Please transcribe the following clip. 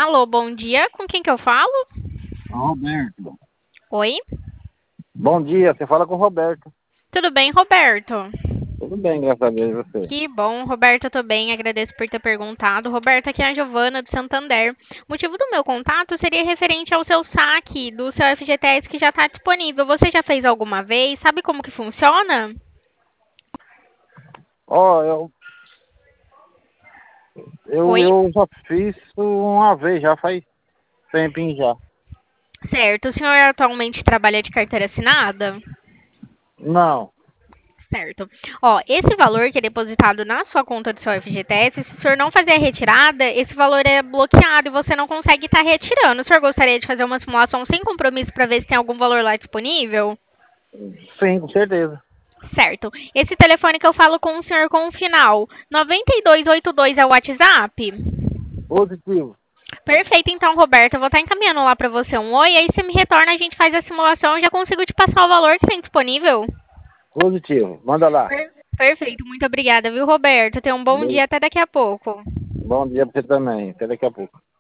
Alô, bom dia. Com quem que eu falo? Roberto. Oi? Bom dia, você fala com o Roberto. Tudo bem, Roberto? Tudo bem, graças a Deus, e você? Que bom, Roberto, eu tô bem. Agradeço por ter perguntado. Roberto, aqui é a Giovana do Santander. O motivo do meu contato seria referente ao seu saque do seu FGTS que já está disponível. Você já fez alguma vez? Sabe como que funciona? Ó, eu, Oi? eu já fiz uma vez, já faz tempinho já. Certo. O senhor atualmente trabalha de carteira assinada? Não, Certo. Ó, esse valor que é depositado na sua conta do seu FGTS, se o senhor não fazer a retirada, esse valor é bloqueado e você não consegue estar retirando. O senhor gostaria de fazer uma simulação sem compromisso para ver se tem algum valor lá disponível? sim, com certeza. Certo. Esse telefone que eu falo com o senhor com o final 9282 é o WhatsApp? Positivo, Perfeito, então, Roberto. Eu vou estar encaminhando lá para você um oi, aí você me retorna, a gente faz a simulação e já consigo te passar o valor que tem disponível. positivo. Manda lá. Perfeito, muito obrigada, viu, Roberto? Tenha um bom dia, até daqui a pouco. Bom dia pra você também. Até daqui a pouco.